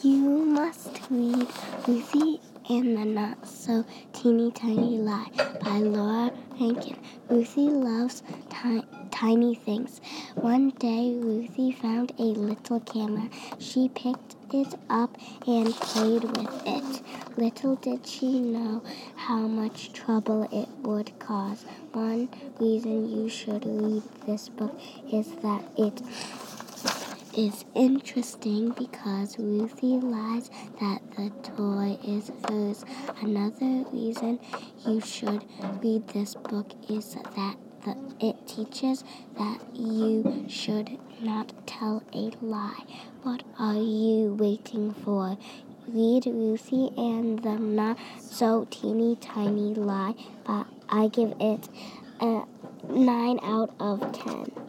You must read Ruthie and the Not So Teeny Tiny Lie by Laura Rankin. Ruthie loves tiny things. One day, Ruthie found a little camera. She picked it up and played with it. Little did she know how much trouble it would cause. One reason you should read this book is that it is interesting because Ruthie lies that the toy is hers. Another reason you should read this book is that it teaches that you should not tell a lie. What are you waiting for? Read Ruthie and the Not So Teeny Tiny Lie, but I give it a 9 out of 10.